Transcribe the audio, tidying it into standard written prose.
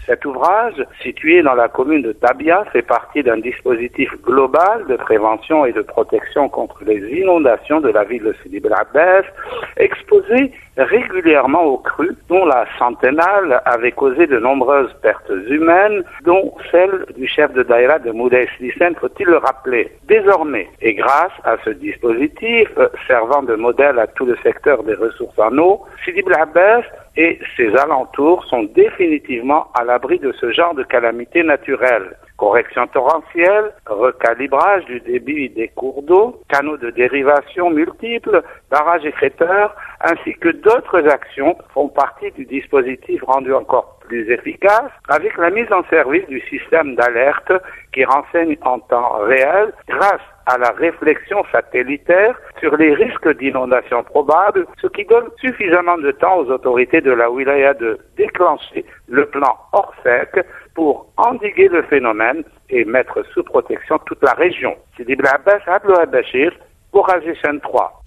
Cet ouvrage, situé dans la commune de Tabia, fait partie d'un dispositif global de prévention et de protection contre les inondations de la ville de Sidi Bel Abbès, exposé régulièrement aux crues, dont la centennale avait causé de nombreuses pertes humaines, dont celle du chef de Daïra de Moulay Slissen, faut-il le rappeler. Désormais, et grâce à ce dispositif servant de modèle à tout le secteur des ressources en eau, Sidi Bel Abbès et ses alentours sont définitivement à l'abri de ce genre de calamités naturelles. Correction torrentielle, recalibrage du débit des cours d'eau, canaux de dérivation multiples, barrages écrêteurs, ainsi que d'autres actions font partie du dispositif rendu encore plus efficace avec la mise en service du système d'alerte qui renseigne en temps réel grâce à la réflexion satellitaire sur les risques d'inondation probables, ce qui donne suffisamment de temps aux autorités de la wilaya de déclencher le plan hors sec pour endiguer le phénomène et mettre sous protection toute la région. Sidi Bel Abbès, Abdou Bachir, pour AGCN 3.